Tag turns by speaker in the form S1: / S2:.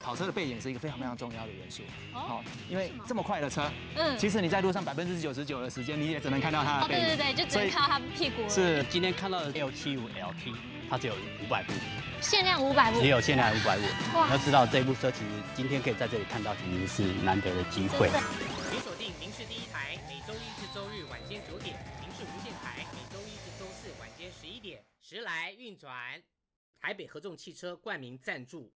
S1: 跑车的背景是一个非常非常重要的元素。好，因为
S2: 是吗
S1: 这么快的车，其实你在路上99%的时间，你也只能看到它的背影。
S2: 对对对，就只能看到他屁股而已。
S1: 是
S3: 今天看到的 L75LT， 它只有500部，
S2: 限量500部，
S3: 只有限量500部。
S2: 哇
S3: 要知道这部车其实今天可以在这里看到，肯定是难得的机会。
S4: 请锁定民视第一台，每周一至周日晚间9点；民视无线台每周一至周四晚间11点。时来运转，台北合众汽车冠名赞助。